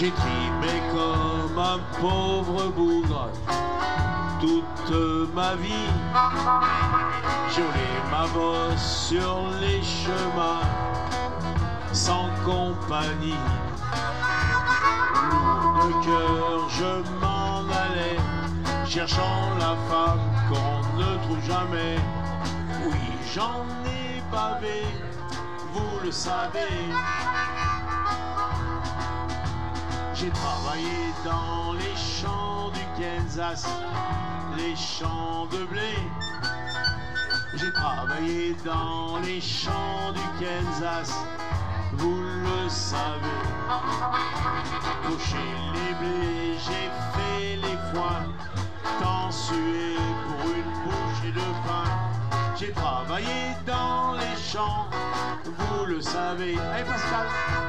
J'ai trimé comme un pauvre bougre toute ma vie. J'ai roulé ma bosse sur les chemins sans compagnie. Lourd de cœur, je m'en allais, cherchant la femme qu'on ne trouve jamais. Oui, j'en ai bavé, vous le savez. J'ai travaillé dans les champs du Kansas, les champs de blé. J'ai travaillé dans les champs du Kansas, vous le savez. Cocher les blés, j'ai fait les foins, tant sué pour une bouchée de pain. J'ai travaillé dans les champs, vous le savez. Allez Pascal.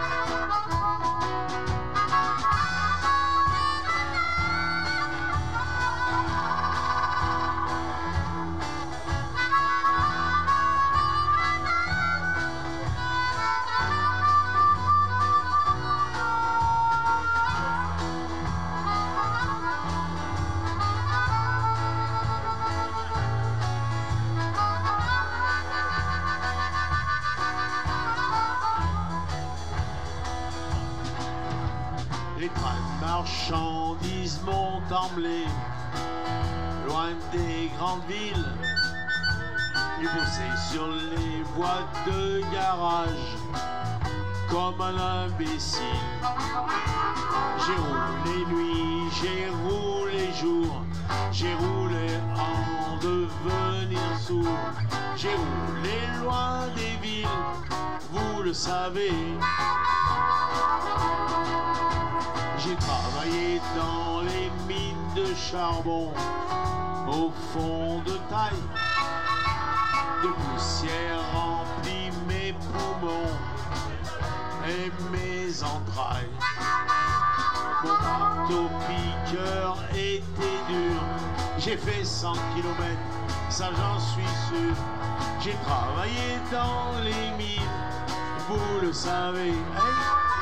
Les trains de marchandises m'ont emmené loin des grandes villes. J'ai bossé sur les voies de garage comme un imbécile. J'ai roulé nuit, j'ai roulé jour, j'ai roulé en devenir sourd. J'ai roulé loin des villes, vous le savez. J'ai travaillé dans les mines de charbon, au fond de taille, de poussière remplit mes poumons et mes entrailles. Mon marteau piqueur était dur, j'ai fait 100 kilomètres, ça j'en suis sûr. J'ai travaillé dans les mines, vous le savez. Hey,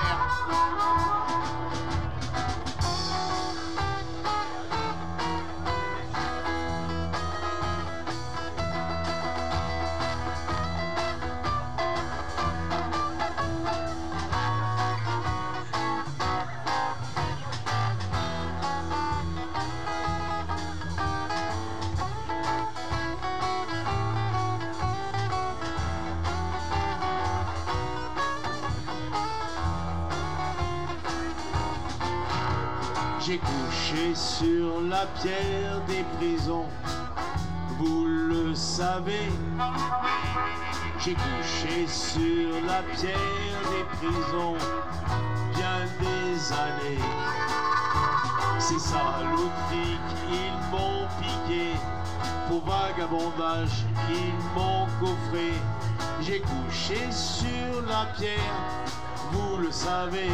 j'ai couché sur la pierre des prisons, vous le savez. J'ai couché sur la pierre des prisons bien des années. Ces salauds de flics, ils m'ont piqué, pour vagabondage, ils m'ont coffré. J'ai couché sur la pierre, vous le savez.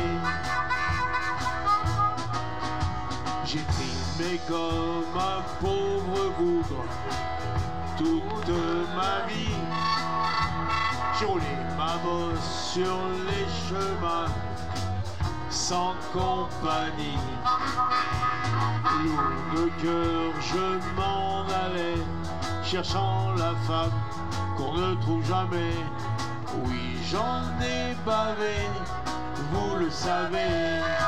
J'ai trimé comme un pauvre bougre toute ma vie. J'ai roulé ma bosse sur les chemins sans compagnie. Lourd de cœur, je m'en allais, cherchant la femme qu'on ne trouve jamais. Oui, j'en ai bavé, vous le savez.